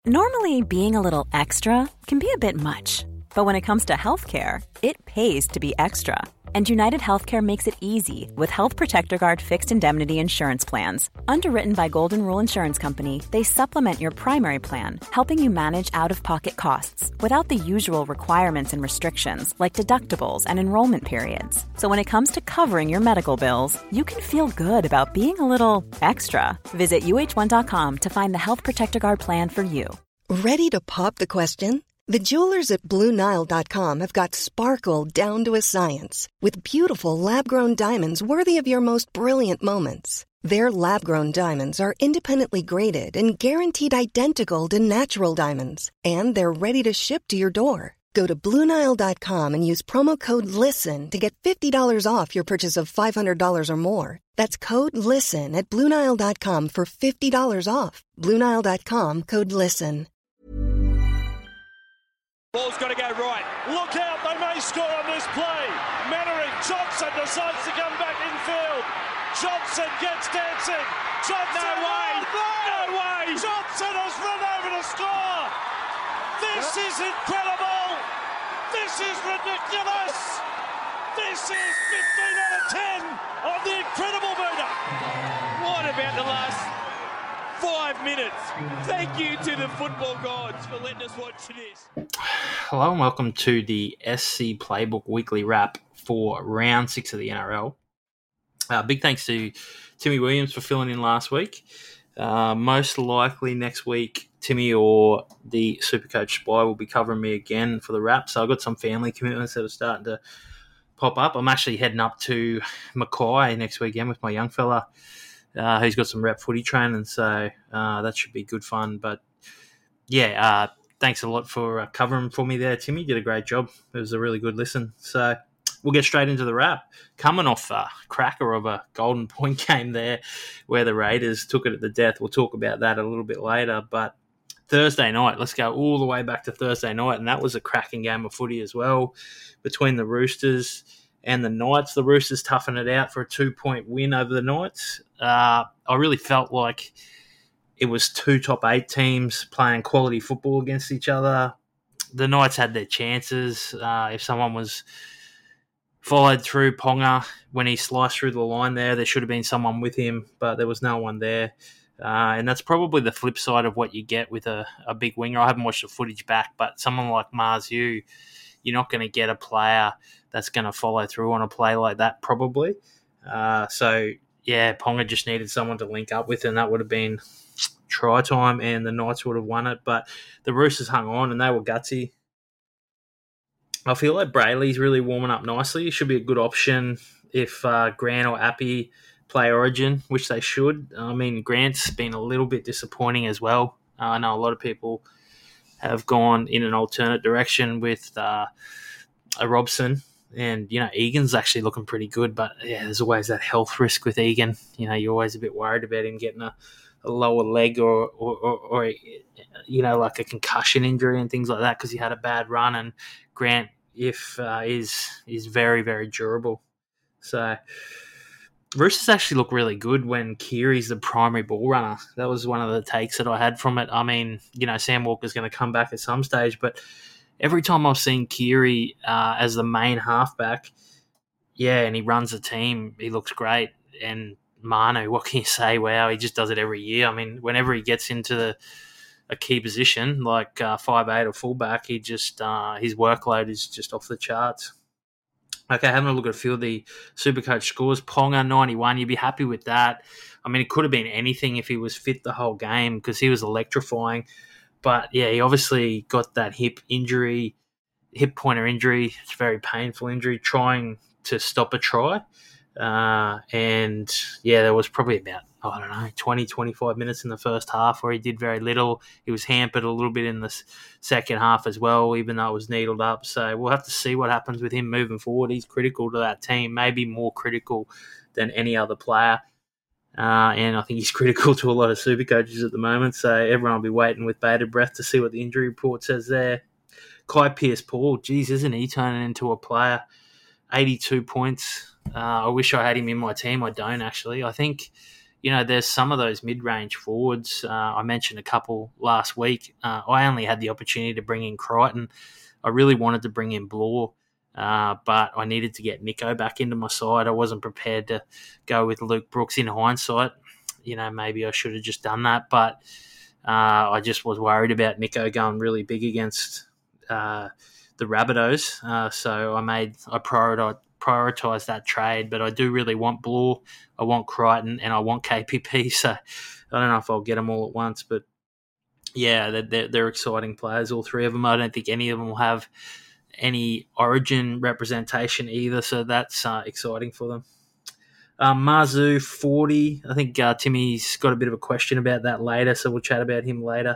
Normally, being a little extra can be a bit much, but when it comes to healthcare, it pays to be extra. And United Healthcare makes it easy with Health Protector Guard fixed indemnity insurance plans. Underwritten by Golden Rule Insurance Company, they supplement your primary plan, helping you manage out-of-pocket costs without the usual requirements and restrictions like deductibles and enrollment periods. So when it comes to covering your medical bills, you can feel good about being a little extra. Visit uh1.com to find the Health Protector Guard plan for you. Ready to pop the question? The jewelers at BlueNile.com have got sparkle down to a science with beautiful lab-grown diamonds worthy of your most brilliant moments. Their lab-grown diamonds are independently graded and guaranteed identical to natural diamonds, and they're ready to ship to your door. Go to BlueNile.com and use promo code LISTEN to get $50 off your purchase of $500 or more. That's code LISTEN at BlueNile.com for $50 off. BlueNile.com, code LISTEN. Ball's got to go right. Look out, they may score on this play. Mannering, Johnson decides to come back in field. Johnson gets dancing. Johnson, no way! No way! Johnson has run over to score. This is incredible. This is ridiculous. This is 15 out of 10 of the incredible Buddha. What about the last 5 minutes? Thank you to the football gods for letting us watch this. Hello and welcome to the SC Playbook Weekly Wrap for Round 6 of the NRL. Big thanks to Timmy Williams for filling in last week. Most likely next week, Timmy or the Supercoach Spy will be covering me again for the wrap. So I've got some family commitments that are starting to pop up. I'm actually heading up to Mackay next weekend with my young fella who's got some rep footy training. So that should be good fun. But yeah, thanks a lot for covering for me there, Timmy. You did a great job. It was a really good listen. So we'll get straight into the wrap. Coming off a cracker of a Golden Point game there where the Raiders took it at the death. We'll talk about that a little bit later. But Thursday night, let's go all the way back to Thursday night, and that was a cracking game of footy as well between the Roosters and the Knights. The Roosters toughened it out for a 2-point win over the Knights. I really felt like it was two top 8 teams playing quality football against each other. The Knights had their chances. If someone was followed through Ponga when he sliced through the line there should have been someone with him, but there was no one there. And that's probably the flip side of what you get with a big winger. I haven't watched the footage back, but someone like Marzu, you're not going to get a player that's going to follow through on a play like that probably. So, yeah, Ponga just needed someone to link up with, and that would have been try time, and the Knights would have won it. But the Roosters hung on, and they were gutsy. I feel like Brayley's really warming up nicely. It should be a good option if Grant or Appy play Origin, which they should. I mean, Grant's been a little bit disappointing as well. I know a lot of people have gone in an alternate direction with a Robson. And, you know, Egan's actually looking pretty good. But, yeah, there's always that health risk with Egan. You know, you're always a bit worried about him getting a lower leg or you know, like a concussion injury and things like that because he had a bad run. And Grant, is very, very durable. So Roosters actually look really good when Keary's the primary ball runner. That was one of the takes that I had from it. I mean, you know, Sam Walker's going to come back at some stage, but every time I've seen Keary as the main halfback, yeah, and he runs the team, he looks great. And Manu, what can you say? Wow, he just does it every year. I mean, whenever he gets into a key position like 5'8" or fullback, he just his workload is just off the charts. Okay, having a look at a few of the Supercoach scores. Ponga, 91. You'd be happy with that. I mean, it could have been anything if he was fit the whole game because he was electrifying. But, yeah, he obviously got that hip pointer injury. It's a very painful injury, trying to stop a try. And, yeah, there was probably about, 20, 25 minutes in the first half where he did very little. He was hampered a little bit in the second half as well, even though it was needled up. So we'll have to see what happens with him moving forward. He's critical to that team, maybe more critical than any other player. And I think he's critical to a lot of super coaches at the moment. So everyone will be waiting with bated breath to see what the injury report says there. Kai Pearce-Paul, geez, isn't he turning into a player? 82 points. I wish I had him in my team. I don't, actually. I think there's some of those mid-range forwards. I mentioned a couple last week. I only had the opportunity to bring in Crichton. I really wanted to bring in Bloor, but I needed to get Nico back into my side. I wasn't prepared to go with Luke Brooks in hindsight. Maybe I should have just done that, but I just was worried about Nico going really big against the Rabbitohs. So I prioritised that trade, but I do really want Bloor, I want Crichton, and I want KPP. So I don't know if I'll get them all at once, but yeah, they're exciting players, all three of them. I don't think any of them will have any Origin representation either, so that's exciting for them. Mazu 40. I think Timmy's got a bit of a question about that later, so we'll chat about him later.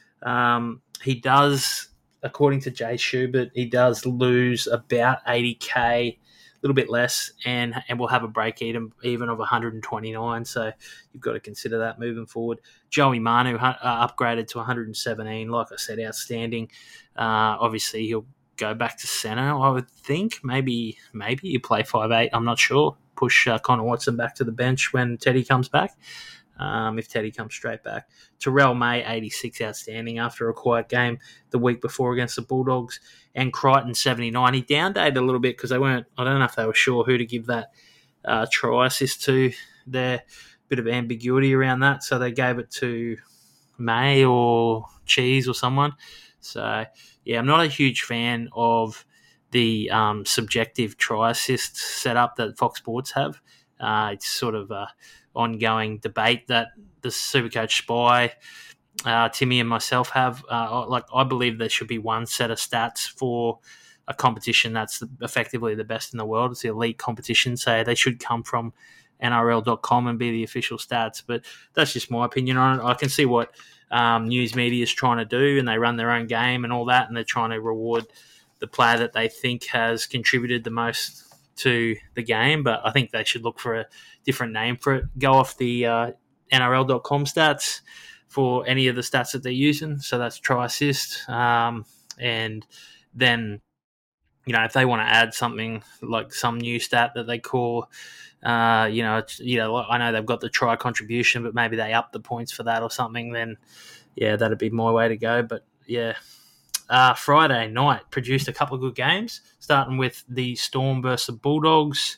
He does, according to Jay Schubert, he does lose about 80k, a little bit less, and we'll have a break even of 129. So you've got to consider that moving forward. Joey Manu upgraded to 117. Like I said, outstanding. Obviously, he'll go back to centre, I would think. Maybe you play 5'8". I'm not sure. Push Connor Watson back to the bench when Teddy comes back, if Teddy comes straight back. Terrell May, 86, outstanding after a quiet game the week before against the Bulldogs. And Crichton, 79. He downdated a little bit because I don't know if they were sure who to give that try assist to. There, bit of ambiguity around that, so they gave it to May or Cheese or someone. So, yeah, I'm not a huge fan of the subjective try assist setup that Fox Sports have. It's sort of an ongoing debate that the Supercoach Spy, Timmy and myself have. I believe there should be one set of stats for a competition that's effectively the best in the world. It's the elite competition, so they should come from NRL.com and be the official stats. But that's just my opinion on it. I can see what news media is trying to do, and they run their own game and all that, and they're trying to reward the player that they think has contributed the most to the game. But I think they should look for a different name for it. Go off the NRL.com stats for any of the stats that they're using. So that's try assist. And then, if they want to add something like some new stat that they call, I know they've got the try contribution, but maybe they up the points for that or something, then yeah, that'd be my way to go. But yeah. Friday night produced a couple of good games, starting with the Storm versus the Bulldogs.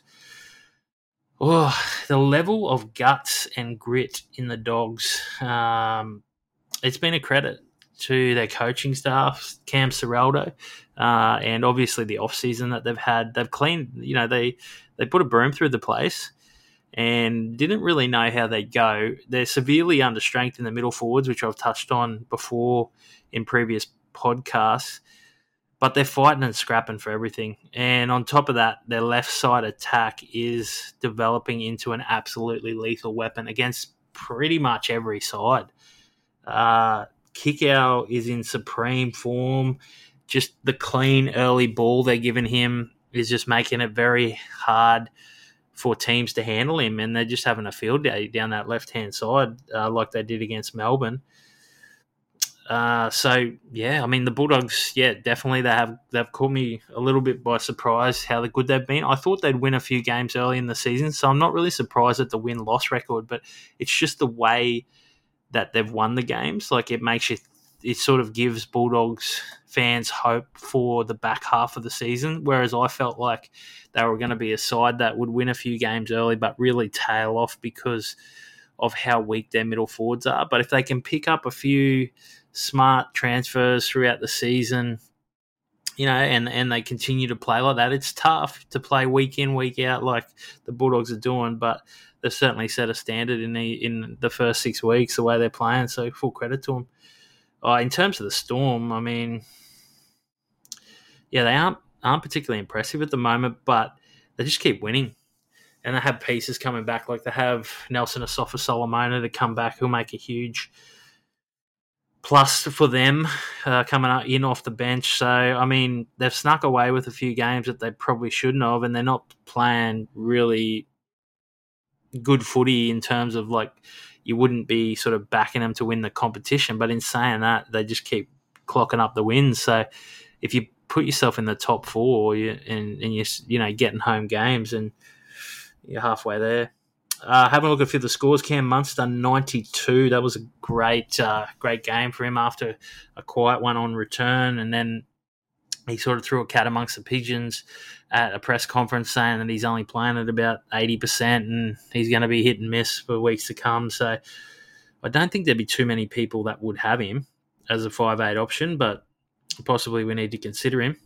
Oh, the level of guts and grit in the Dogs. It's been a credit to their coaching staff, Cam Serraldo, and obviously the off-season that they've had. They've cleaned, they put a broom through the place and didn't really know how they'd go. They're severely understrength in the middle forwards, which I've touched on before in previous podcasts, but they're fighting and scrapping for everything. And on top of that, their left side attack is developing into an absolutely lethal weapon against pretty much every side. Kickout is in supreme form. Just the clean early ball they're giving him is just making it very hard for teams to handle him, and they're just having a field day down that left-hand side like they did against Melbourne. The Bulldogs, definitely they've caught me a little bit by surprise how good they've been. I thought they'd win a few games early in the season, so I'm not really surprised at the win-loss record, but it's just the way that they've won the games. Like, it sort of gives Bulldogs fans hope for the back half of the season, whereas I felt like they were going to be a side that would win a few games early but really tail off because of how weak their middle forwards are. But if they can pick up a few smart transfers throughout the season, and they continue to play like that, it's tough to play week in, week out like the Bulldogs are doing, but they've certainly set a standard in the first 6 weeks, the way they're playing, so full credit to them. In terms of the Storm, I mean, they aren't particularly impressive at the moment, but they just keep winning. And they have pieces coming back, like they have Nelson Asafa-Solomona to come back, who'll make a huge plus for them coming in off the bench. So, I mean, they've snuck away with a few games that they probably shouldn't have, and they're not playing really good footy in terms of, like, you wouldn't be sort of backing them to win the competition. But in saying that, they just keep clocking up the wins. So if you put yourself in the top four and you're getting home games, and you're halfway there. Having a look at a few of the scores, Cam Munster 92. That was a great game for him after a quiet one on return, and then he sort of threw a cat amongst the pigeons at a press conference saying that he's only playing at about 80% and he's going to be hit and miss for weeks to come. So I don't think there'd be too many people that would have him as a 5'8 option, but possibly we need to consider him.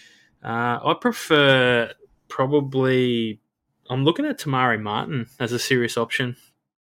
I prefer probably... I'm looking at Tamari Martin as a serious option.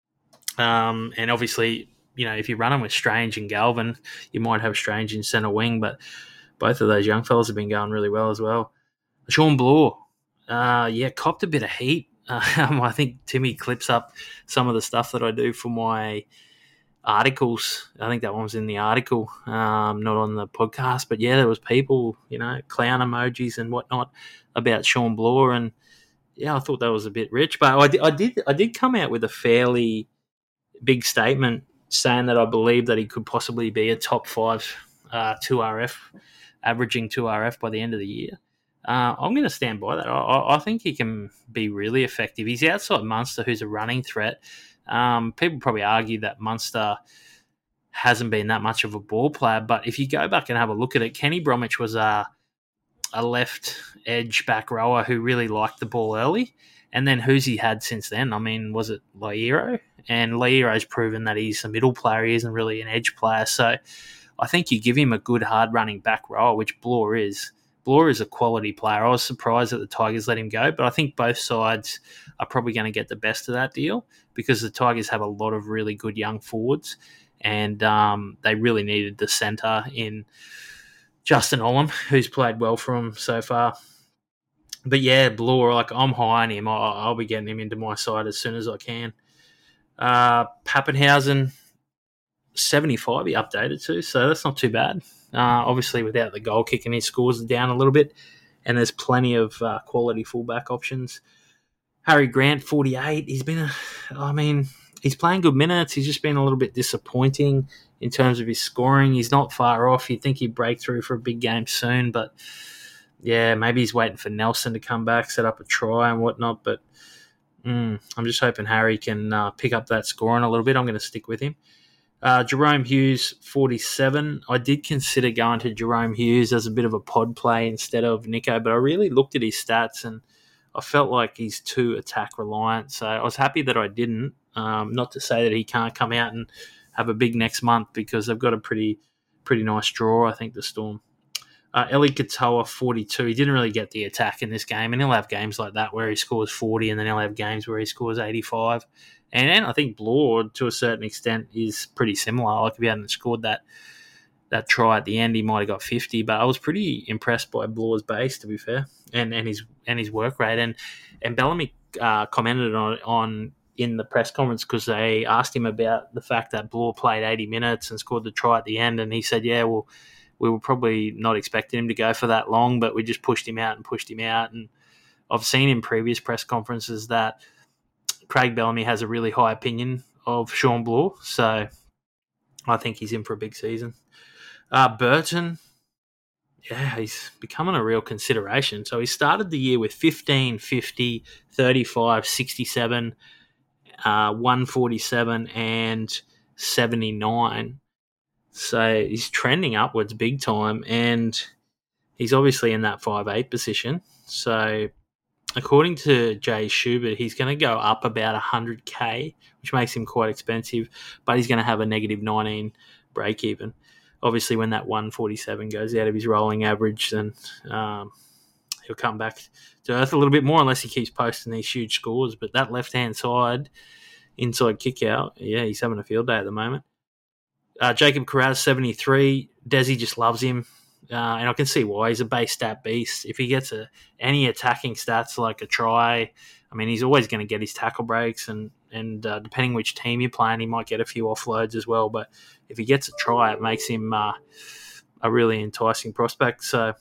And obviously, if you're running with Strange and Galvin, you might have Strange in centre wing, but both of those young fellas have been going really well as well. Sean Bloor, copped a bit of heat. I think Timmy clips up some of the stuff that I do for my articles. I think that one was in the article, not on the podcast. But yeah, there was people, clown emojis and whatnot about Sean Bloor, and yeah, I thought that was a bit rich. But I did come out with a fairly big statement saying that I believe that he could possibly be a top 5 2RF, averaging 2RF by the end of the year. I'm going to stand by that. I think he can be really effective. He's outside Munster, who's a running threat. People probably argue that Munster hasn't been that much of a ball player, but if you go back and have a look at it, Kenny Bromwich was a left edge back rower who really liked the ball early. And then who's he had since then? I mean, was it Lairo? And Lairo's proven that he's a middle player. He isn't really an edge player. So I think you give him a good hard-running back rower, which Bloor is. Bloor is a quality player. I was surprised that the Tigers let him go, but I think both sides are probably going to get the best of that deal because the Tigers have a lot of really good young forwards, and they really needed the centre in Justin Olam, who's played well for him so far. But yeah, Bloor, I'm high on him. I'll be getting him into my side as soon as I can. Pappenhausen, 75 he updated to, so that's not too bad. Obviously, without the goal kicking, his scores are down a little bit, and there's plenty of quality fullback options. Harry Grant, 48. He's playing good minutes. He's just been a little bit disappointing in terms of his scoring. He's not far off. You'd think he'd break through for a big game soon, but yeah, maybe he's waiting for Nelson to come back, set up a try and whatnot, but I'm just hoping Harry can pick up that scoring a little bit. I'm going to stick with him. Jerome Hughes, 47. I did consider going to Jerome Hughes as a bit of a pod play instead of Nico, but I really looked at his stats and I felt like he's too attack reliant. So I was happy that I didn't. Not to say that he can't come out and have a big next month because they've got a pretty nice draw, I think, the Storm. Eli Katoa, 42. He didn't really get the attack in this game, and he'll have games like that where he scores 40 and then he'll have games where he scores 85. And I think Bloor, to a certain extent, is pretty similar. Like if he hadn't scored that try at the end, he might have got 50. But I was pretty impressed by Bloor's base, to be fair, and his work rate. And Bellamy commented on in the press conference because they asked him about the fact that Bloor played 80 minutes and scored the try at the end, and he said, yeah, well, we were probably not expecting him to go for that long, but we just pushed him out. And I've seen in previous press conferences that Craig Bellamy has a really high opinion of Sean Bloor, so I think he's in for a big season. Burton, yeah, he's becoming a real consideration. So he started the year with 15, 50, 35, 67, 147 and 79. So he's trending upwards big time, and he's obviously in that 5'8 position. So according to Jay Schubert, he's going to go up about 100K, which makes him quite expensive, but he's going to have a negative 19 break even. Obviously, when that 147 goes out of his rolling average, then he'll come back to earth a little bit more unless he keeps posting these huge scores. But that left-hand side, inside kick-out, yeah, he's having a field day at the moment. Jacob Carraz, 73. Desi just loves him, and I can see why. He's a base stat beast. If he gets any attacking stats like a try, I mean, he's always going to get his tackle breaks, and depending which team you're playing, he might get a few offloads as well. But if he gets a try, it makes him a really enticing prospect. So,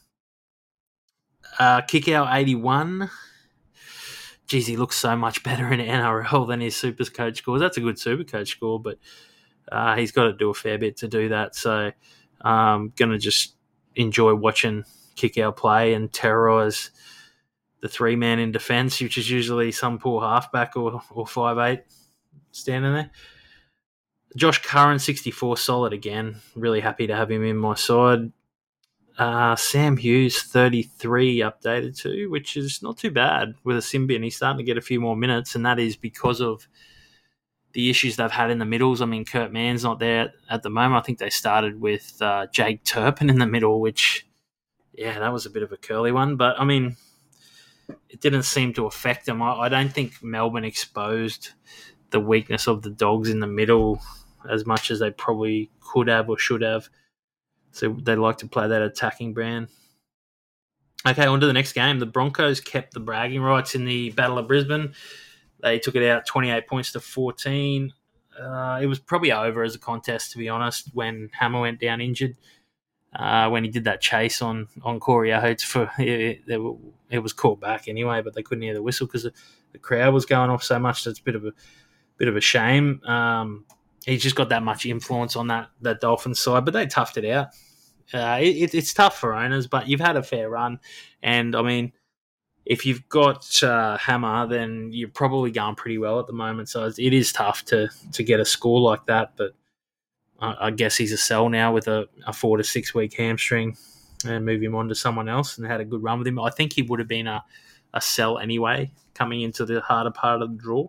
kick out 81. Geez, he looks so much better in NRL than his Supercoach scores. That's a good Supercoach score, but he's got to do a fair bit to do that. So I'm going to just enjoy watching Kickout play and terrorise the three-man in defence, which is usually some poor halfback or 5'8", standing there. Josh Curran, 64, solid again. Really happy to have him in my side. Sam Hughes, 33, updated to, which is not too bad with a sin bin. He's starting to get a few more minutes, and that is because of the issues they've had in the middles. I mean, Kurt Mann's not there at the moment. I think they started with Jake Turpin in the middle, which, yeah, that was a bit of a curly one. But, I mean, it didn't seem to affect them. I don't think Melbourne exposed the weakness of the Dogs in the middle as much as they probably could have or should have. So they like to play that attacking brand. Okay, on to the next game. The Broncos kept the bragging rights in the Battle of Brisbane. They took it out 28 points to 14. It was probably over as a contest, to be honest, when Hammer went down injured. When he did that chase on Corey Oates, it was caught back anyway, but they couldn't hear the whistle because the crowd was going off so much. That's a bit of a shame. He's just got that much influence on that Dolphins side, but they toughed it out. It's tough for owners, but you've had a fair run. And, I mean, if you've got Hammer, then you're probably going pretty well at the moment. So it is tough to get a score like that, but I guess he's a sell now with a 4 to 6 week hamstring and move him on to someone else and had a good run with him. I think he would have been a sell anyway coming into the harder part of the draw.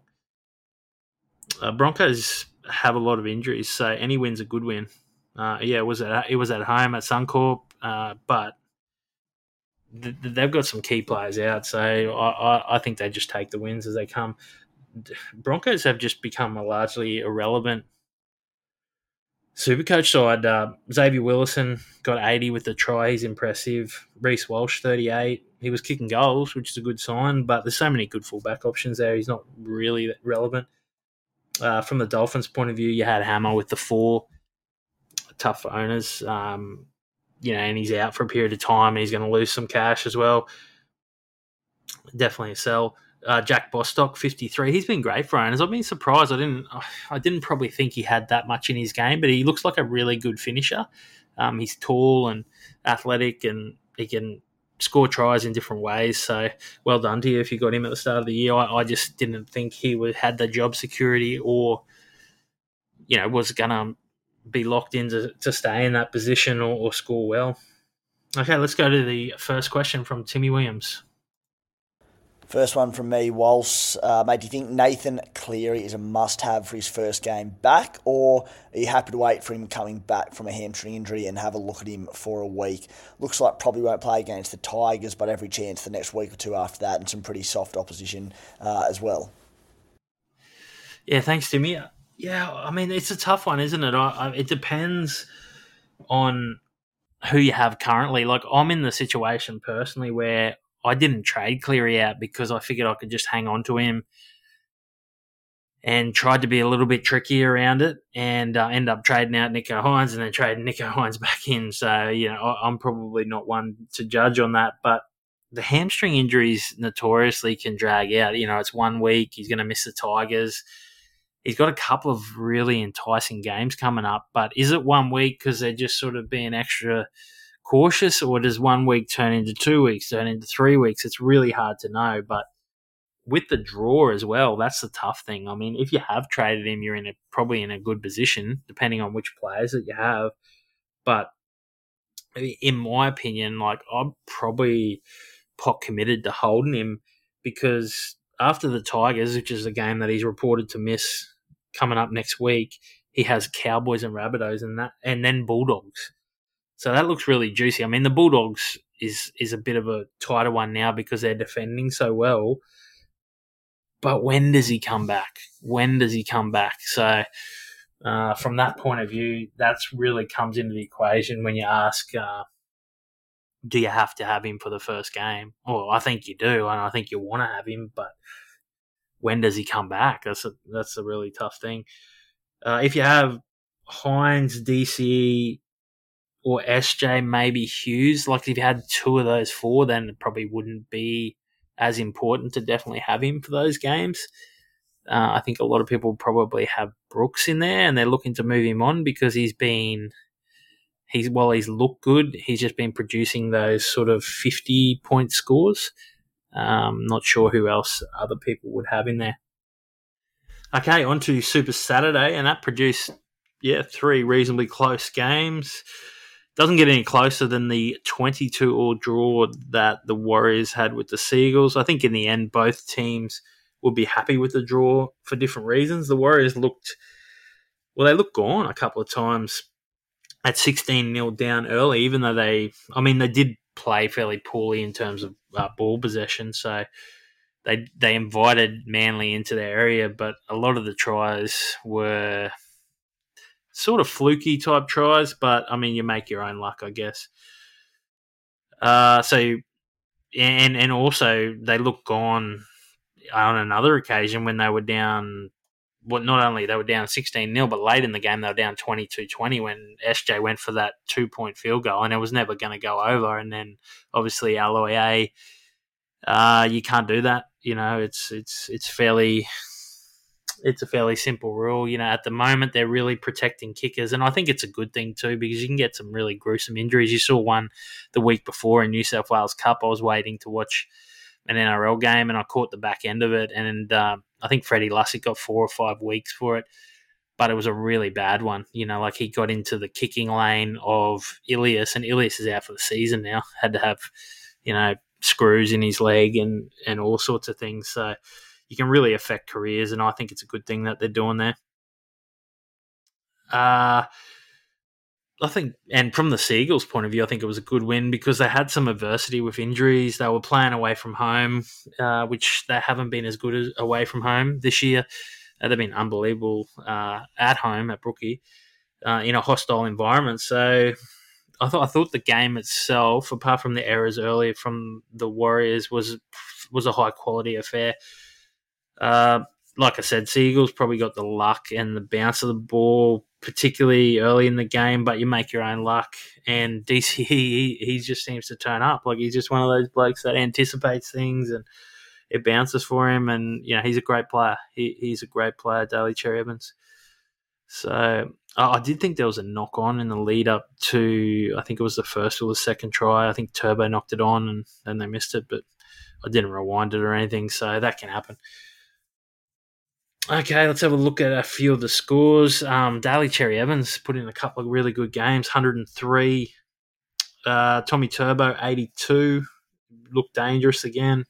Broncos have a lot of injuries, so any win's a good win. It was at home at Suncorp, but they've got some key players out, so I think they just take the wins as they come. Broncos have just become a largely irrelevant Supercoach side. Xavier Willison got 80 with the try. He's impressive. Reece Walsh, 38. He was kicking goals, which is a good sign, but there's so many good fullback options there. He's not really that relevant. From the Dolphins' point of view, you had Hammer with the 4. Tough for owners. And he's out for a period of time and he's going to lose some cash as well. Definitely a sell. Jack Bostock, 53. He's been great for owners. I've been surprised. I didn't probably think he had that much in his game, but he looks like a really good finisher. He's tall and athletic and he can score tries in different ways. So well done to you if you got him at the start of the year. I just didn't think he had the job security or, was going to be locked in to stay in that position or score well. Okay, let's go to the first question from Timmy Williams. First one from me, Walsh. Mate, do you think Nathan Cleary is a must-have for his first game back, or are you happy to wait for him coming back from a hamstring injury and have a look at him for a week? Looks like probably won't play against the Tigers, but every chance the next week or two after that, and some pretty soft opposition as well. Yeah, thanks, Timmy. Yeah, I mean, it's a tough one, isn't it? It depends on who you have currently. Like, I'm in the situation personally where I didn't trade Cleary out because I figured I could just hang on to him and tried to be a little bit tricky around it and end up trading out Nicho Hynes and then trading Nicho Hynes back in. So, I'm probably not one to judge on that. But the hamstring injuries notoriously can drag out. It's 1 week. He's going to miss the Tigers. He's got a couple of really enticing games coming up. But is it 1 week because they're just sort of being extra cautious, or does 1 week turn into 2 weeks, turn into 3 weeks? It's really hard to know. But with the draw as well, that's the tough thing. I mean, if you have traded him, you're probably in a good position, depending on which players that you have. But in my opinion, I'm probably pot committed to holding him because after the Tigers, which is a game that he's reported to miss coming up next week, he has Cowboys and Rabbitohs and then Bulldogs. So that looks really juicy. I mean, the Bulldogs is a bit of a tighter one now because they're defending so well. But when does he come back? So from that point of view, that's really comes into the equation when you ask, do you have to have him for the first game? Well, I think you do, and I think you want to have him, but when does he come back? That's a really tough thing. If you have Hynes, DCE, or SJ, maybe Hughes. Like, if you had 2 of those 4, then it probably wouldn't be as important to definitely have him for those games. I think a lot of people probably have Brooks in there and they're looking to move him on because he's looked good, he's just been producing those sort of 50-point scores. Not sure who else other people would have in there. Okay, on to Super Saturday, and that produced, 3 reasonably close games. Doesn't get any closer than the 22-all draw that the Warriors had with the Seagulls. I think in the end, both teams would be happy with the draw for different reasons. The Warriors looked gone a couple of times at 16-0 down early, even though they did play fairly poorly in terms of ball possession. So they invited Manly into their area, but a lot of the tries were sort of fluky type tries. But I mean, you make your own luck, I guess. So also they looked gone on another occasion when they were down. Well, not only they were down 16-0, but late in the game they were down 22-20 when SJ went for that 2-point field goal, and it was never going to go over. And then obviously Aloiai, you can't do that. You know, it's a fairly simple rule. You know, at the moment they're really protecting kickers, and I think it's a good thing too because you can get some really gruesome injuries. You saw one the week before in New South Wales Cup. I was waiting to watch an NRL game, and I caught the back end of it, and I think Freddie Lussick got 4 or 5 weeks for it, but it was a really bad one. You know, like he got into the kicking lane of Ilias, and Ilias is out for the season now. Had to have, screws in his leg and all sorts of things. So you can really affect careers, and I think it's a good thing that they're doing there. I think, and from the Seagulls' point of view, I think it was a good win because they had some adversity with injuries. They were playing away from home, which they haven't been as good as away from home this year. They've been unbelievable at home at Brookie in a hostile environment. So I thought the game itself, apart from the errors earlier from the Warriors, was a high quality affair. Like I said, Seagulls probably got the luck and the bounce of the ball, particularly early in the game, but you make your own luck. And DC, he just seems to turn up. Like, he's just one of those blokes that anticipates things and it bounces for him. And, he's a great player. He's a great player, Daly Cherry Evans. So I did think there was a knock-on in the lead-up to, I think it was the first or the second try. I think Turbo knocked it on and then they missed it, but I didn't rewind it or anything, so that can happen. Okay, let's have a look at a few of the scores. Daly Cherry Evans put in a couple of really good games, 103. Tommy Turbo, 82. Looked dangerous again.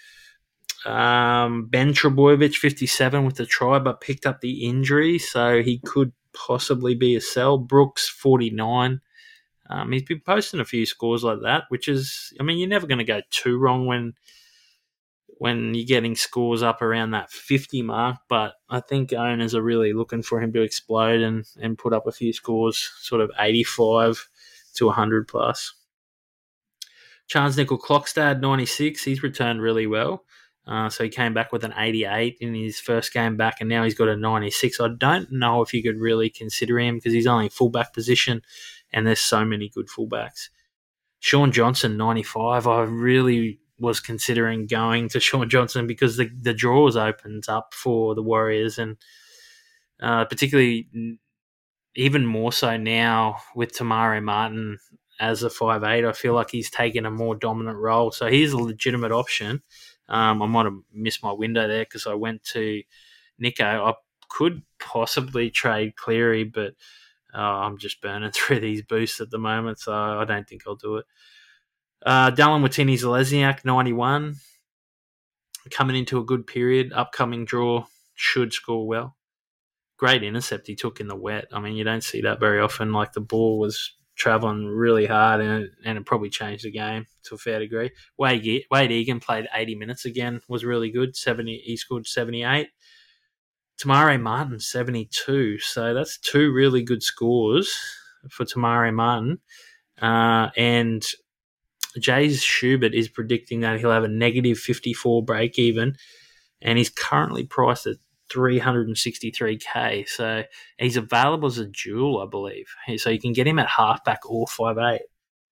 Ben Trebojevic, 57 with the try, but picked up the injury, so he could possibly be a sell. Brooks, 49. He's been posting a few scores like that, which is, you're never going to go too wrong when you're getting scores up around that 50 mark, but I think owners are really looking for him to explode and put up a few scores, sort of 85 to 100 plus. Charles Nickel-Klokstad, 96. He's returned really well. So he came back with an 88 in his first game back, and now he's got a 96. I don't know if you could really consider him because he's only fullback position, and there's so many good fullbacks. Sean Johnson, 95. I really was considering going to Sean Johnson because the draws opens up for the Warriors, and particularly even more so now with Tamari Martin as a 5'8", I feel like he's taken a more dominant role. So he's a legitimate option. I might have missed my window there because I went to Nico. I could possibly trade Cleary, but I'm just burning through these boosts at the moment, so I don't think I'll do it. Dallin Watini-Zelezniak, 91. Coming into a good period. Upcoming draw. Should score well. Great intercept he took in the wet. You don't see that very often. Like, the ball was travelling really hard and it probably changed the game to a fair degree. Wade Egan played 80 minutes again. Was really good. He scored 78. Tamari Martin, 72. So that's 2 really good scores for Tamari Martin. And Jays Schubert is predicting that he'll have a negative 54 break even, and he's currently priced at $363K. So he's available as a dual, I believe. So you can get him at halfback or 5'8".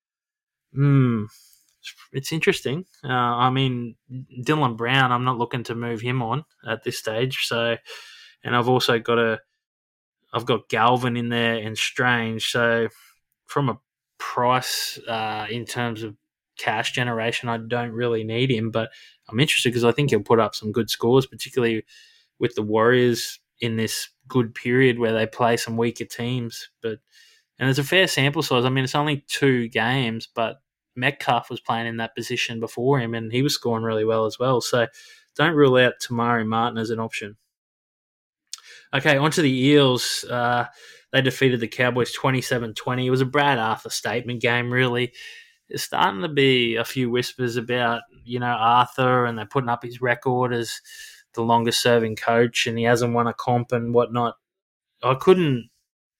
It's interesting. Dylan Brown, I'm not looking to move him on at this stage. So, and I've also got Galvin in there and Strange. So from a price in terms of cash generation, I don't really need him, but I'm interested because I think he'll put up some good scores, particularly with the Warriors in this good period where they play some weaker teams. And it's a fair sample size. I mean, it's only 2 games, but Metcalf was playing in that position before him and he was scoring really well as well. So don't rule out Tamari Martin as an option. Okay, on to the Eels. They defeated the Cowboys 27-20. It was a Brad Arthur statement game, really. There's starting to be a few whispers about, Arthur, and they're putting up his record as the longest serving coach and he hasn't won a comp and whatnot. I can't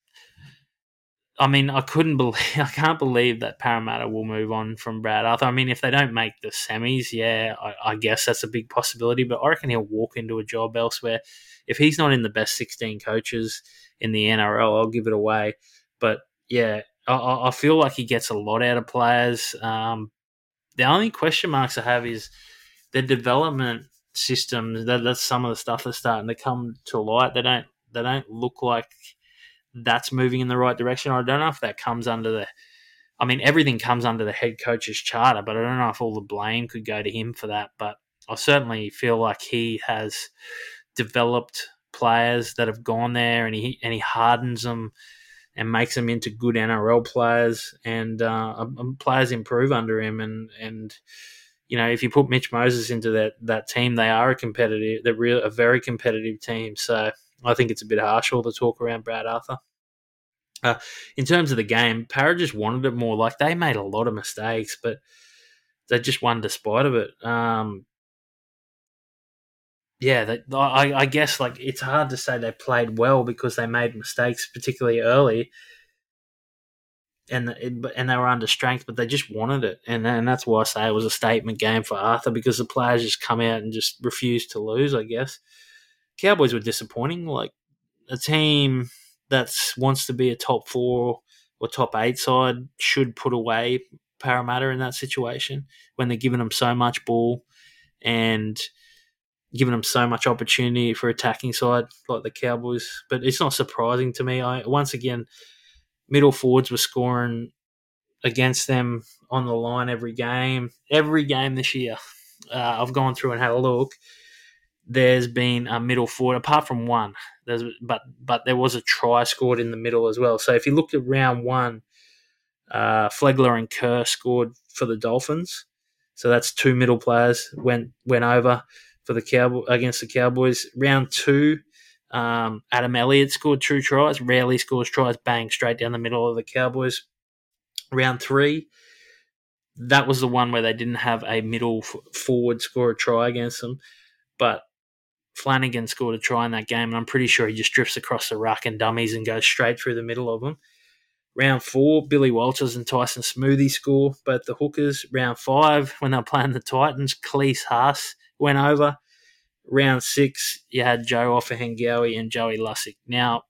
believe that Parramatta will move on from Brad Arthur. I mean, if they don't make the semis, I guess that's a big possibility, but I reckon he'll walk into a job elsewhere. If he's not in the best 16 coaches in the NRL, I'll give it away. But yeah, I feel like he gets a lot out of players. The only question marks I have is the development systems. That's some of the stuff that's starting to come to light. They don't look like that's moving in the right direction. I don't know if that comes under everything comes under the head coach's charter, but I don't know if all the blame could go to him for that. But I certainly feel like he has developed players that have gone there and he hardens them and makes them into good NRL players, and players improve under him. And if you put Mitch Moses into that team, they are a very competitive team. So I think it's a bit harsh, all the talk around Brad Arthur. In terms of the game, Parra just wanted it more. Like, they made a lot of mistakes, but they just won despite of it. I guess it's hard to say they played well because they made mistakes, particularly early, and they were under strength, but they just wanted it, and that's why I say it was a statement game for Arthur, because the players just come out and just refused to lose. I guess Cowboys were disappointing, like a team that wants to be a top 4 or top 8 side should put away Parramatta in that situation when they're giving them so much ball and giving them so much opportunity for attacking side like the Cowboys. But it's not surprising to me. Once again, middle forwards were scoring against them on the line every game. Every game this year, I've gone through and had a look. There's been a middle forward, apart from one. But there was a try scored in the middle as well. So if you look at round 1, Flegler and Kerr scored for the Dolphins. So that's 2 middle players went over for against the Cowboys. Round 2, Adam Elliott scored 2 tries. Rarely scores tries, bang, straight down the middle of the Cowboys. Round 3, that was the one where they didn't have a middle forward score a try against them. But Flanagan scored a try in that game, and I'm pretty sure he just drifts across the ruck and dummies and goes straight through the middle of them. Round 4, Billy Walters and Tyson Smoothie score, both the hookers. Round 5, when they were playing the Titans, Cleese Haas went over. Round 6, you had Joe Offahengawi and Joey Lussick. Now,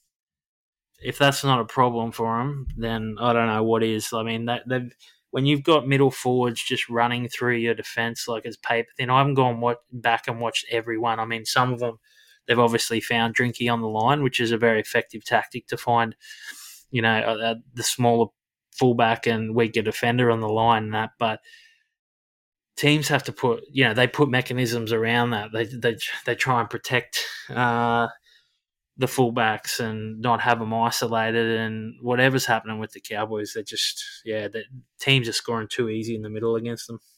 if that's not a problem for them, then I don't know what is. I mean, when you've got middle forwards just running through your defence like it's paper thin, I haven't gone back and watched every one. I mean, some of them, they've obviously found Drinky on the line, which is a very effective tactic to find, the smaller fullback and weaker defender on the line and that. But teams have to put, they put mechanisms around that. They try and protect the fullbacks and not have them isolated, and whatever's happening with the Cowboys, the teams are scoring too easy in the middle against them.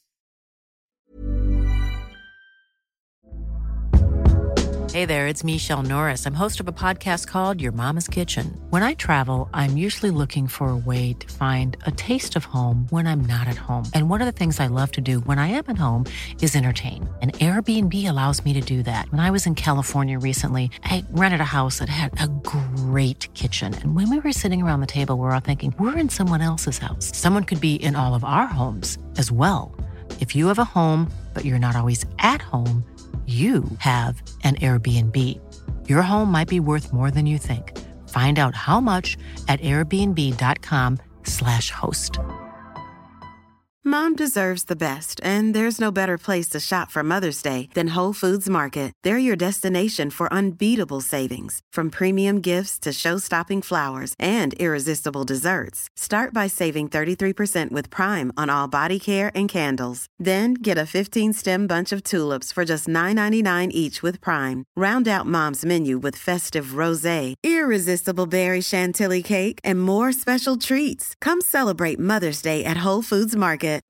Hey there, it's Michelle Norris. I'm host of a podcast called Your Mama's Kitchen. When I travel, I'm usually looking for a way to find a taste of home when I'm not at home. And one of the things I love to do when I am at home is entertain. And Airbnb allows me to do that. When I was in California recently, I rented a house that had a great kitchen. And when we were sitting around the table, we were all thinking, we're in someone else's house. Someone could be in all of our homes as well. If you have a home, but you're not always at home, you have an Airbnb. Your home might be worth more than you think. Find out how much at airbnb.com/host. Mom deserves the best, and there's no better place to shop for Mother's Day than Whole Foods Market. They're your destination for unbeatable savings, from premium gifts to show-stopping flowers and irresistible desserts. Start by saving 33% with Prime on all body care and candles. Then get a 15-stem bunch of tulips for just $9.99 each with Prime. Round out Mom's menu with festive rosé, irresistible berry chantilly cake, and more special treats. Come celebrate Mother's Day at Whole Foods Market.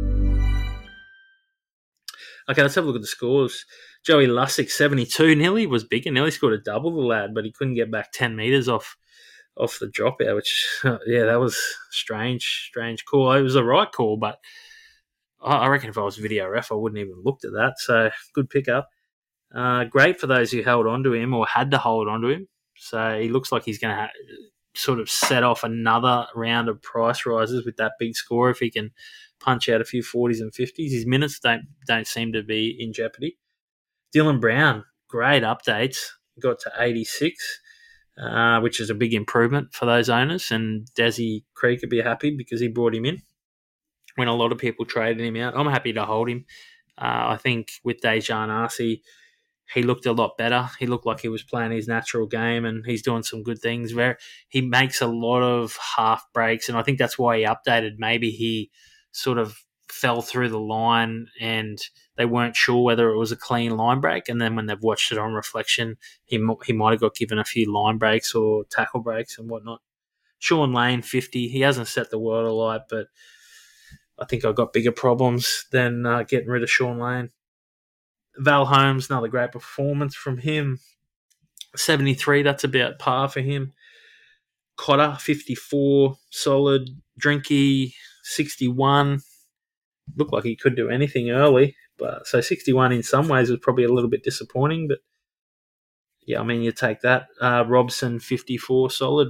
Okay, let's have a look at the scores. Joey Lussick, 72, nearly was bigger, nearly scored a double the lad, but he couldn't get back 10 metres off the dropout, which, that was strange call. It was the right call, but I reckon if I was video ref, I wouldn't even looked at that. So, good pickup. Great for those who held on to him or had to hold on to him. So, he looks like he's going to sort of set off another round of price rises with that big score if he can punch out a few 40s and 50s. His minutes don't seem to be in jeopardy. Dylan Brown, great updates. Got to 86, which is a big improvement for those owners. And Desi Creek would be happy because he brought him in when a lot of people traded him out. I'm happy to hold him. I think with Dejan Arce, he looked a lot better. He looked like he was playing his natural game, and he's doing some good things. He makes a lot of half breaks, and I think that's why he updated. Maybe he sort of fell through the line and they weren't sure whether it was a clean line break, and then when they've watched it on reflection, he might have got given a few line breaks or tackle breaks and whatnot. Sean Lane, 50. He hasn't set the world alight, but I think I've got bigger problems than getting rid of Sean Lane. Val Holmes, another great performance from him. 73, that's about par for him. Cotter, 54, solid. Drinky, 61. Looked like he could do anything early, but so 61 in some ways was probably a little bit disappointing, but yeah, I mean, you take that. Robson, 54, solid.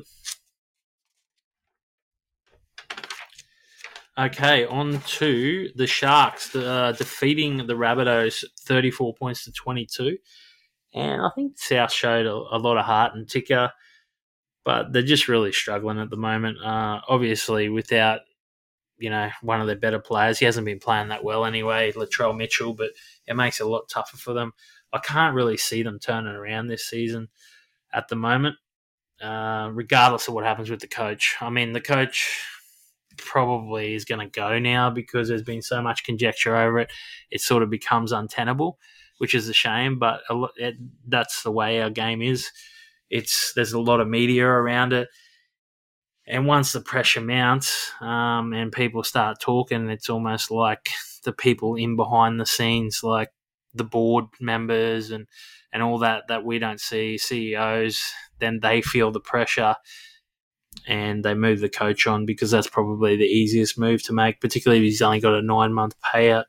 Okay, on to the Sharks, defeating the Rabbitohs 34 points to 22. And I think South showed a lot of heart and ticker, but they're just really struggling at the moment. Obviously, without one of their better players. He hasn't been playing that well anyway, Latrell Mitchell, but it makes it a lot tougher for them. I can't really see them turning around this season at the moment, regardless of what happens with the coach. I mean, the coach probably is going to go now because there's been so much conjecture over it. It sort of becomes untenable, which is a shame, but that's the way our game is. There's a lot of media around it. And once the pressure mounts and people start talking, it's almost like the people in behind the scenes, like the board members and all that we don't see, CEOs, then they feel the pressure and they move the coach on because that's probably the easiest move to make, particularly if he's only got a 9-month payout.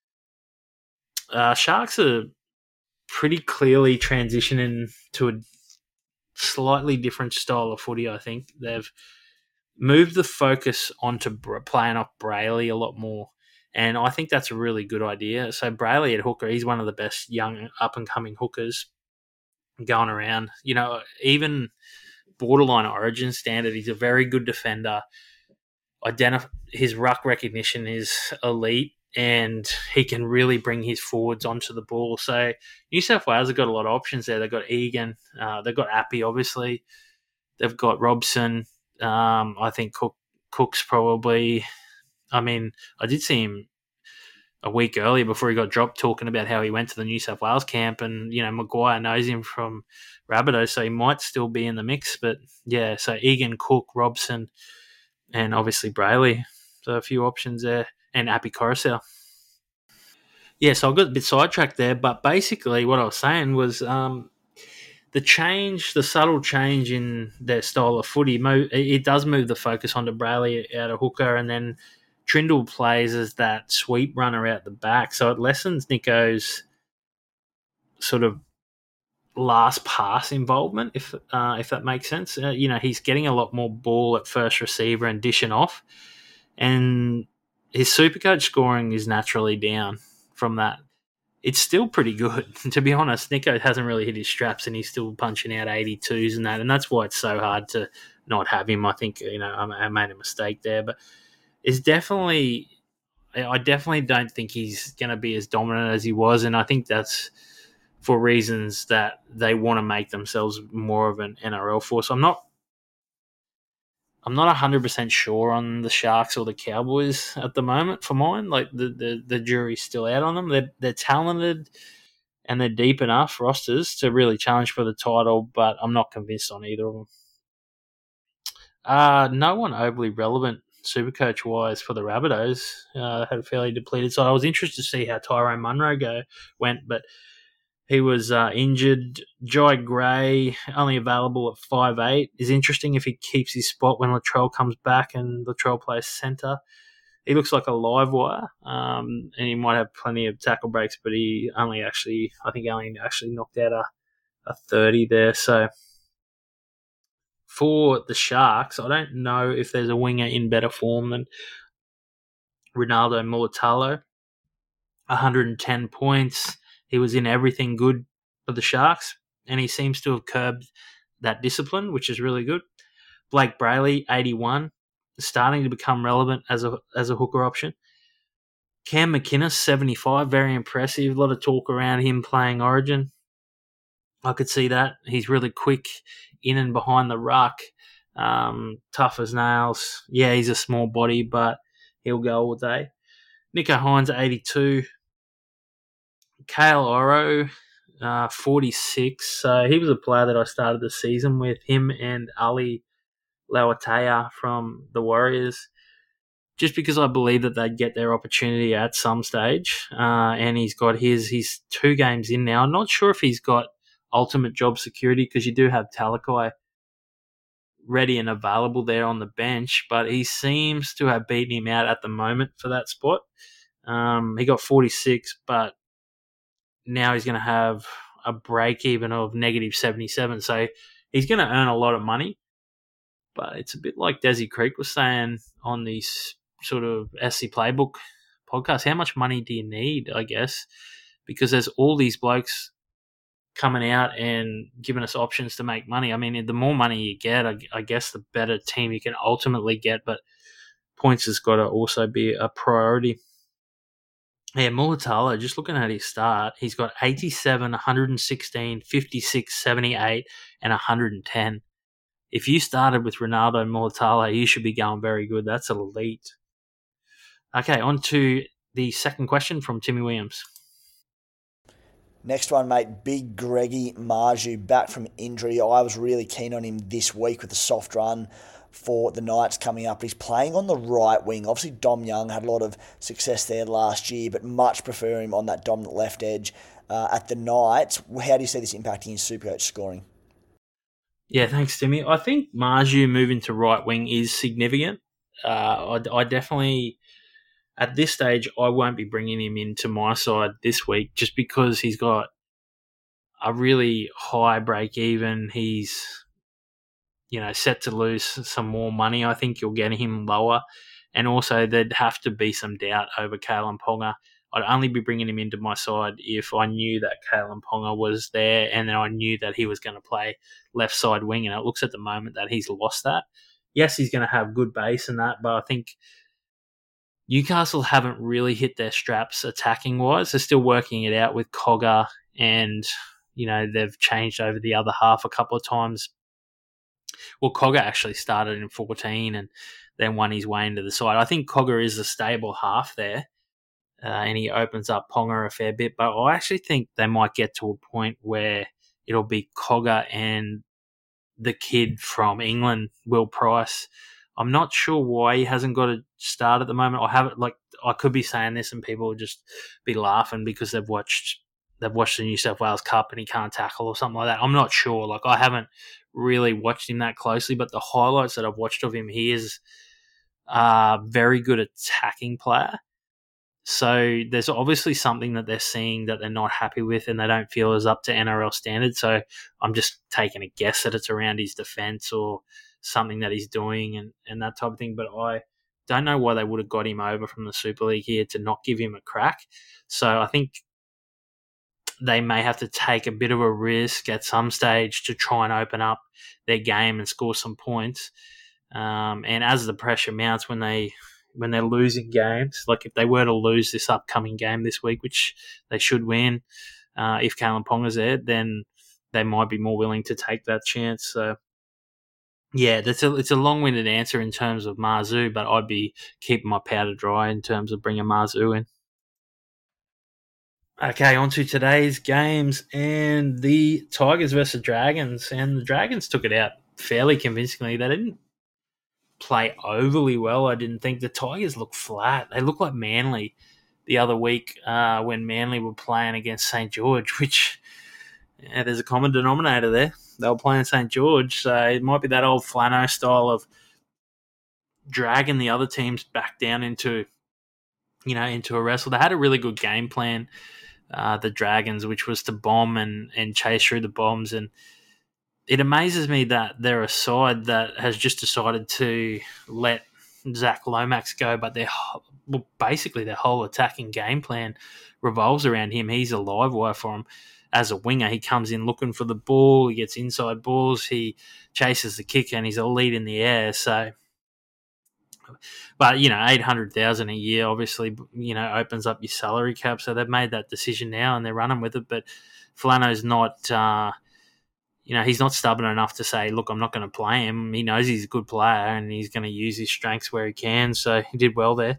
Sharks are pretty clearly transitioning to a slightly different style of footy, I think. They've moved the focus onto playing off Brayley a lot more, and I think that's a really good idea. So Brayley at hooker, he's one of the best young up-and-coming hookers going around. Even borderline Origin standard, he's a very good defender. His ruck recognition is elite, and he can really bring his forwards onto the ball. So New South Wales have got a lot of options there. They've got Egan, they've got Appy, obviously. They've got Robson. I think Cook's probably. I mean, I did see him a week earlier before he got dropped talking about how he went to the New South Wales camp, and Maguire knows him from Rabbitohs, so he might still be in the mix. But yeah, so Egan, Cook, Robson, and obviously Brayley. So a few options there, and Appy Coruscant. Yeah, so I got a bit sidetracked there, but basically what I was saying was the subtle change in their style of footy, it does move the focus onto Brayley out of hooker, and then Trindle plays as that sweep runner out the back. So it lessens Nico's sort of last pass involvement, if that makes sense. He's getting a lot more ball at first receiver and dishing off, and his Supercoach scoring is naturally down from that. It's still pretty good, to be honest. Nico hasn't really hit his straps, and he's still punching out 82s and that's why it's so hard to not have him. I think I made a mistake there, but it's definitely I definitely don't think he's going to be as dominant as he was, and I think that's for reasons that they want to make themselves more of an NRL force. I'm not 100% sure on the Sharks or the Cowboys at the moment for mine. Like the jury's still out on them. They're talented and they're deep enough rosters to really challenge for the title, but I'm not convinced on either of them. No one overly relevant Supercoach-wise for the Rabbitohs. Had a fairly depleted side. I was interested to see how Tyrone Munro went, but he was injured. Jai Gray, only available at 5'8", is interesting if he keeps his spot when Latrell comes back and Latrell plays centre. He looks like a live wire, and he might have plenty of tackle breaks, but he only actually knocked out a 30 there. So for the Sharks, I don't know if there's a winger in better form than Ronaldo Mulitalo. 110 points. He was in everything good for the Sharks, and he seems to have curbed that discipline, which is really good. Blake Brayley, 81, starting to become relevant as a hooker option. Cam McInnes, 75, very impressive. A lot of talk around him playing Origin. I could see that. He's really quick in and behind the ruck, tough as nails. Yeah, he's a small body, but he'll go all day. Nicho Hynes, 82. Kale Oro, 46. So he was a player that I started the season with, him and Ali Lauatea from the Warriors, just because I believe that they'd get their opportunity at some stage. And he's got his 2 games in now. I'm not sure if he's got ultimate job security because you do have Talakai ready and available there on the bench, but he seems to have beaten him out at the moment for that spot. He got 46, but now he's going to have a break even of negative 77. So he's going to earn a lot of money. But it's a bit like Desi Creek was saying on this sort of SC Playbook podcast. How much money do you need, I guess? Because there's all these blokes coming out and giving us options to make money. I mean, the more money you get, I guess the better team you can ultimately get. But points has got to also be a priority. Yeah, Mulitalo, just looking at his start, he's got 87, 116, 56, 78, and 110. If you started with Ronaldo Mulitalo, you should be going very good. That's elite. Okay, on to the second question from Timmy Williams. Next one, mate, Big Greggy Marju back from injury. I was really keen on him this week with a soft run for the Knights coming up. He's playing on the right wing. Obviously, Dom Young had a lot of success there last year, but much prefer him on that dominant left edge at the Knights. How do you see this impacting his Supercoach scoring? Yeah, thanks, Timmy. I think Marju moving to right wing is significant. I definitely, at this stage, I won't be bringing him into my side this week just because he's got a really high break even. He's set to lose some more money. I think you'll get him lower. And also there'd have to be some doubt over Kalyn Ponga. I'd only be bringing him into my side if I knew that Kalyn Ponga was there and then I knew that he was going to play left side wing. And it looks at the moment that he's lost that. Yes, he's going to have good base and that, but I think Newcastle haven't really hit their straps attacking-wise. They're still working it out with Cogger and, they've changed over the other half a couple of times. Well, Cogger actually started in 14 and then won his way into the side. I think Cogger is a stable half there, and he opens up Ponga a fair bit. But I actually think they might get to a point where it'll be Cogger and the kid from England, Will Price. I'm not sure why he hasn't got a start at the moment. I could be saying this and people will just be laughing because they've watched the New South Wales Cup and he can't tackle or something like that. I'm not sure. I haven't really watched him that closely, but the highlights that I've watched of him, he is a very good attacking player. So there's obviously something that they're seeing that they're not happy with and they don't feel is up to NRL standards. So I'm just taking a guess that it's around his defence or something that he's doing and that type of thing. But I don't know why they would have got him over from the Super League here to not give him a crack. So I think they may have to take a bit of a risk at some stage to try and open up their game and score some points. And as the pressure mounts when they when they're losing games. Like if they were to lose this upcoming game this week, which they should win, if Kalen Ponga's there, then they might be more willing to take that chance. So, yeah, it's a long-winded answer in terms of Marzu, but I'd be keeping my powder dry in terms of bringing Marzu in. Okay, on to today's games and the Tigers versus Dragons. And the Dragons took it out fairly convincingly. They didn't play overly well, I didn't think. The Tigers look flat. They look like Manly the other week when Manly were playing against St. George, which there's a common denominator there. They were playing St. George, so it might be that old Flano style of dragging the other teams back down into a wrestle. They had a really good game plan, the Dragons, which was to bomb and chase through the bombs. And it amazes me that they're a side that has just decided to let Zach Lomax go, but basically their whole attacking game plan revolves around him. He's a live wire for them. As a winger, he comes in looking for the ball, he gets inside balls, he chases the kicker, and he's elite in the air. So, but, $800,000 a year obviously, opens up your salary cap. So they've made that decision now and they're running with it. But Flano's not, he's not stubborn enough to say, look, I'm not going to play him. He knows he's a good player and he's going to use his strengths where he can. So he did well there.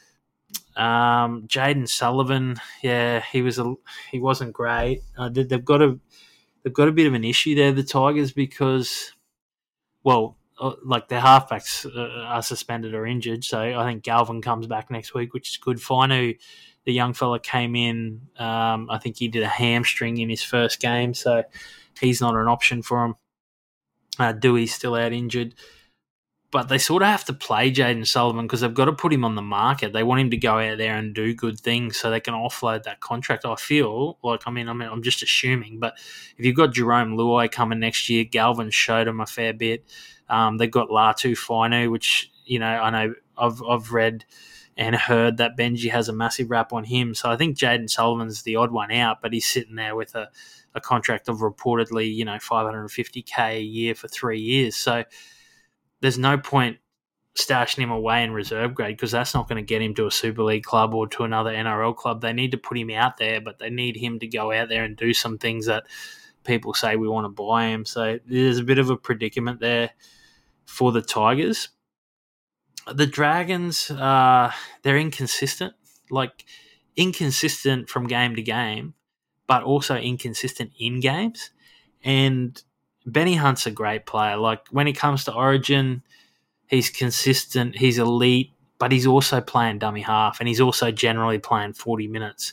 Jaden Sullivan, he wasn't great. They've got a bit of an issue there, the Tigers, because, like their halfbacks are suspended or injured. So I think Galvin comes back next week, which is good. Finu, the young fella, came in. I think he did a hamstring in his first game, so he's not an option for him. Dewey's still out injured. But they sort of have to play Jaden Sullivan because they've got to put him on the market. They want him to go out there and do good things so they can offload that contract. I feel like, I'm just assuming, but if you've got Jerome Luai coming next year, Galvin showed him a fair bit. They've got Latu Finu, which, I know I've read and heard that Benji has a massive rap on him. So I think Jaden Sullivan's the odd one out, but he's sitting there with a contract of reportedly, $550K a year for 3 years. So there's no point stashing him away in reserve grade because that's not going to get him to a Super League club or to another NRL club. They need to put him out there, but they need him to go out there and do some things that people say we want to buy him. So there's a bit of a predicament there for the Tigers. The Dragons, they're inconsistent, inconsistent from game to game, but also inconsistent in games. And Benny Hunt's a great player. Like when it comes to Origin, he's consistent, he's elite, but he's also playing dummy half and he's also generally playing 40 minutes.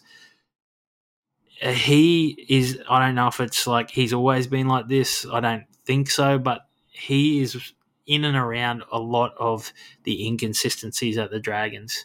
He is, I don't know if it's like he's always been like this. I don't think so, but he is in and around a lot of the inconsistencies at the Dragons.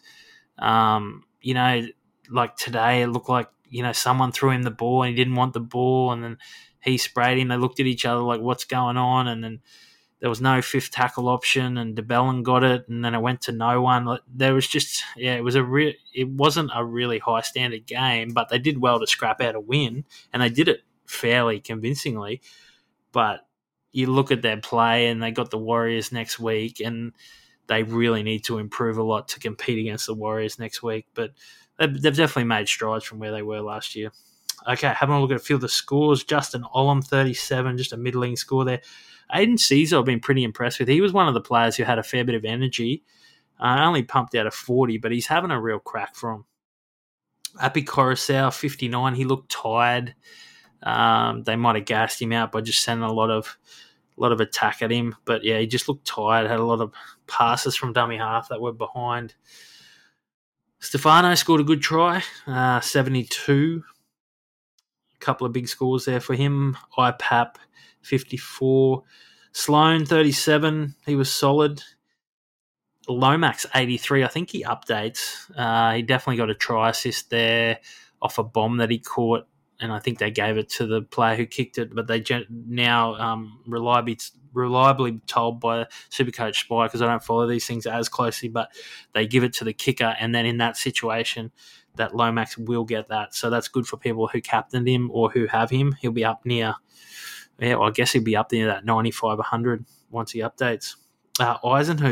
Like today it looked like, someone threw him the ball and he didn't want the ball and then he sprayed him. They looked at each other like, what's going on? And then there was no fifth tackle option and DeBellin got it and then it went to no one. There was just, it wasn't a really high standard game, but they did well to scrap out a win and they did it fairly convincingly. But you look at their play and they got the Warriors next week and they really need to improve a lot to compete against the Warriors next week. But they've definitely made strides from where they were last year. Okay, having a look at a few of the scores. Justin Olam, 37, just a middling score there. Aiden Caesar I've been pretty impressed with. He was one of the players who had a fair bit of energy. Only pumped out a 40, but he's having a real crack for him. Api Coruscant, 59. He looked tired. They might have gassed him out by just sending a lot of attack at him. But, yeah, he just looked tired, had a lot of passes from dummy half that were behind. Stefano scored a good try, 72. Couple of big scores there for him. IPAP, 54. Sloan, 37. He was solid. Lomax, 83. I think he updates. He definitely got a try assist there off a bomb that he caught, and I think they gave it to the player who kicked it, but they now reliably told by Supercoach Spy, because I don't follow these things as closely, but they give it to the kicker, and then in that situation that Lomax will get that. So that's good for people who captained him or who have him. He'll be up near, I guess he'll be up near that 95, 100 once he updates. Eisenhuth,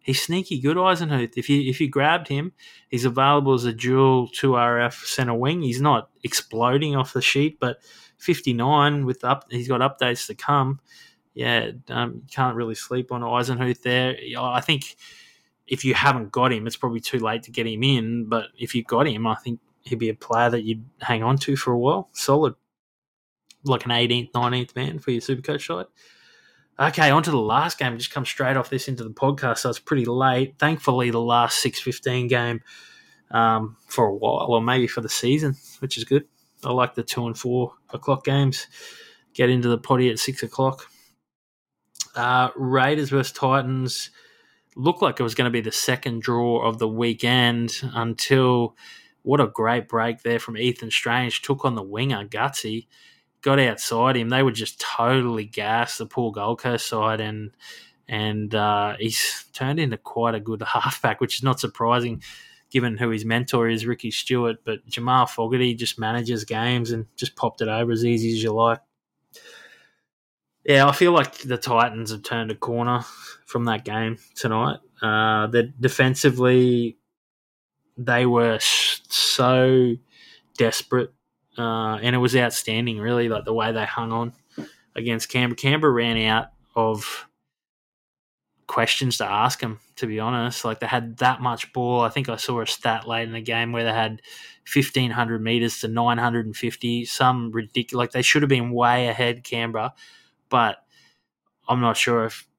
he's sneaky good, Eisenhuth. If you grabbed him, he's available as a dual 2RF centre wing. He's not exploding off the sheet, but 59 he's got updates to come. Yeah, you can't really sleep on Eisenhuth there. I think if you haven't got him, it's probably too late to get him in. But if you got him, I think he'd be a player that you'd hang on to for a while. Solid. Like an 18th, 19th man for your Supercoach side. Okay, on to the last game. Just come straight off this into the podcast, so it's pretty late. Thankfully, the last 6:15 game for a while, or maybe for the season, which is good. I like the 2 and 4 o'clock games. Get into the potty at 6 o'clock. Raiders versus Titans looked like it was going to be the second draw of the weekend until what a great break there from Ethan Strange. Took on the winger, Gutsy. Got outside him. They were just totally gassed, the poor Gold Coast side, and he's turned into quite a good halfback, which is not surprising given who his mentor is, Ricky Stewart. But Jamal Fogarty just manages games and just popped it over as easy as you like. Yeah, I feel like the Titans have turned a corner from that game tonight. Defensively, they were so desperate. And it was outstanding, really, like the way they hung on against Canberra. Canberra ran out of questions to ask them, to be honest. Like, they had that much ball. I think I saw a stat late in the game where they had 1,500 metres to 950, some ridiculous. Like, they should have been way ahead, Canberra, but I'm not sure if,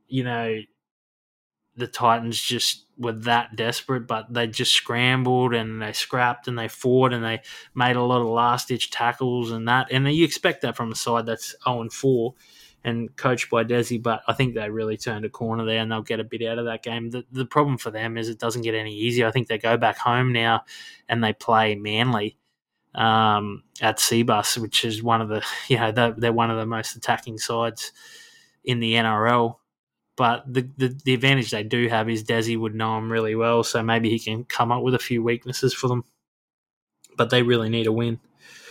the Titans just were that desperate, but they just scrambled and they scrapped and they fought and they made a lot of last-ditch tackles and that. And you expect that from a side that's 0-4 and coached by Desi, but I think they really turned a corner there and they'll get a bit out of that game. The problem for them is it doesn't get any easier. I think they go back home now and they play Manly at Cbus, which is one of the, they're one of the most attacking sides in the NRL. But the advantage they do have is Desi would know them really well, so maybe he can come up with a few weaknesses for them. But they really need a win.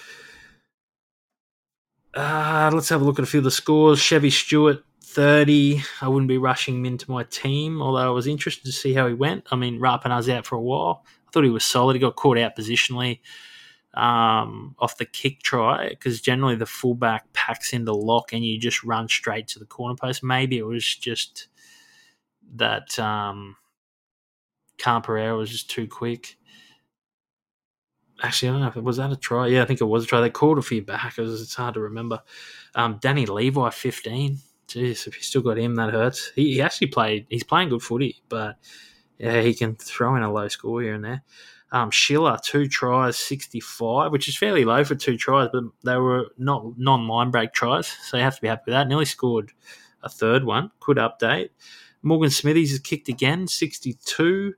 Let's have a look at a few of the scores. Chevy Stewart, 30. I wouldn't be rushing him into my team, although I was interested to see how he went. I mean, Rapana's out for a while. I thought he was solid. He got caught out positionally off the kick try, because generally the fullback packs into lock and you just run straight to the corner post. Maybe it was just that Pereira was just too quick. Actually, I don't know if it was that a try. Yeah, I think it was a try. They called a few back. It's hard to remember. Danny Levi, 15. Jeez, if you still got him, that hurts. He actually played. He's playing good footy, but yeah, he can throw in a low score here and there. Schiller, 2 tries, 65, which is fairly low for 2 tries, but they were not non-line break tries, so you have to be happy with that. Nearly scored a third one. Could update. Morgan Smithies has kicked again, 62.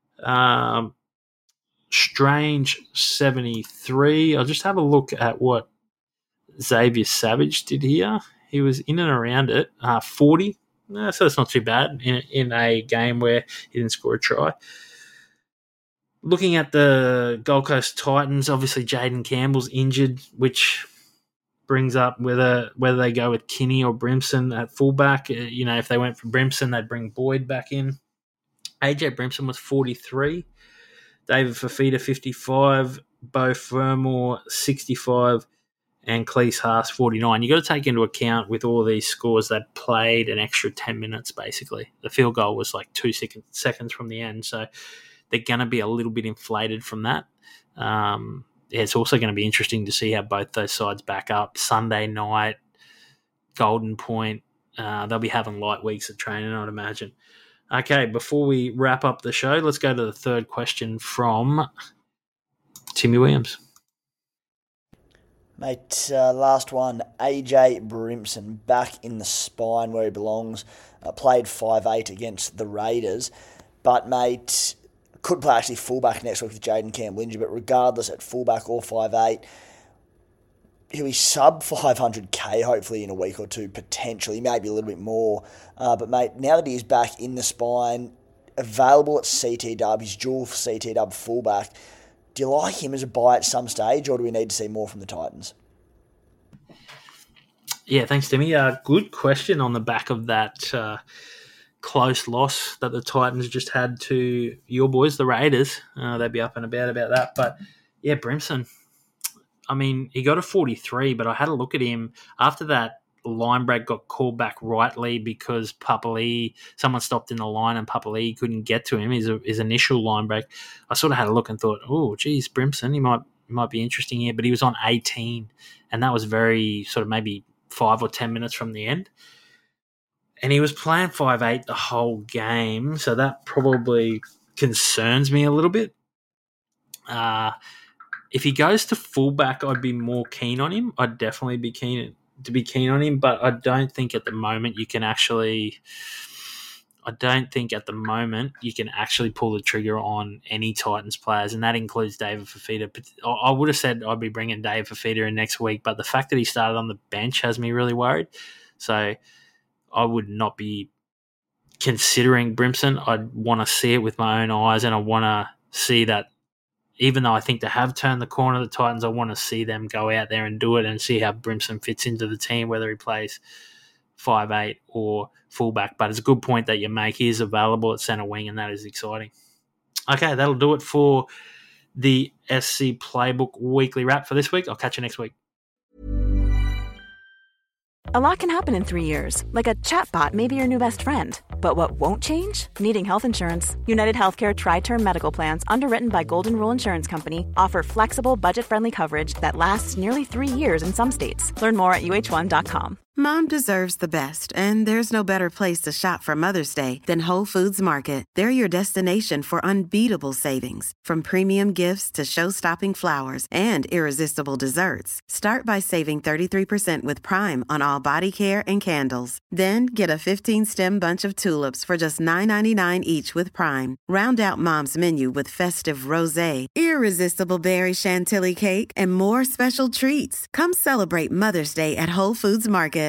Strange, 73. I'll just have a look at what Xavier Savage did here. He was in and around it, 40. So that's not too bad in a game where he didn't score a try. Looking at the Gold Coast Titans, obviously Jaden Campbell's injured, which brings up whether they go with Kinney or Brimson at fullback. If they went for Brimson, they'd bring Boyd back in. AJ Brimson was 43. David Fafita, 55. Beau Fermor, 65. And Cleese Haas, 49. You've got to take into account with all these scores that played an extra 10 minutes, basically. The field goal was like 2 seconds from the end, so they're going to be a little bit inflated from that. It's also going to be interesting to see how both those sides back up. Sunday night, Golden Point, they'll be having light weeks of training, I'd imagine. Okay, before we wrap up the show, let's go to the third question from Timmy Williams. Mate, last one, AJ Brimson, back in the spine where he belongs. Played 5'8" against the Raiders. But, mate, could play actually fullback next week with Jaden Campbell injured, but regardless, at fullback or 5'8", he'll be sub 500k hopefully in a week or two, potentially, maybe a little bit more. But, mate, now that he is back in the spine, available at CT Dub, he's dual CT Dub fullback, do you like him as a buy at some stage, or do we need to see more from the Titans? Yeah, thanks, Timmy. Good question on the back of that close loss that the Titans just had to your boys, the Raiders. They'd be up and about that. But, yeah, Brimson, I mean, he got a 43, but I had a look at him after that. Line break got called back rightly because someone stopped in the line and Papali'i couldn't get to him, his initial line break. I sort of had a look and thought, oh, geez, Brimson, he might be interesting here. But he was on 18, and that was very sort of maybe 5 or 10 minutes from the end. And he was playing 5'8" the whole game, so that probably concerns me a little bit. If he goes to fullback, I'd be more keen on him. I'd definitely be keen on him, but I don't think at the moment you can actually pull the trigger on any Titans players, and that includes David Fifita. I would have said I'd be bringing David Fifita in next week, but the fact that he started on the bench has me really worried. So I would not be considering Brimson. I'd want to see it with my own eyes, and I want to see that even though I think they have turned the corner, the Titans, I want to see them go out there and do it and see how Brimson fits into the team, whether he plays 5'8" or fullback. But it's a good point that you make. He is available at centre wing, and that is exciting. Okay, that'll do it for the SC Playbook Weekly Wrap for this week. I'll catch you next week. A lot can happen in 3 years, like a chatbot may be your new best friend. But what won't change? Needing health insurance. United Healthcare Tri-Term Medical Plans, underwritten by Golden Rule Insurance Company, offer flexible, budget-friendly coverage that lasts nearly 3 years in some states. Learn more at UH1.com. Mom deserves the best, and there's no better place to shop for Mother's Day than Whole Foods Market. They're your destination for unbeatable savings, from premium gifts to show-stopping flowers and irresistible desserts. Start by saving 33% with Prime on all body care and candles. Then get a 15-stem bunch of tulips for just $9.99 each with Prime. Round out Mom's menu with festive rosé, irresistible berry chantilly cake, and more special treats. Come celebrate Mother's Day at Whole Foods Market.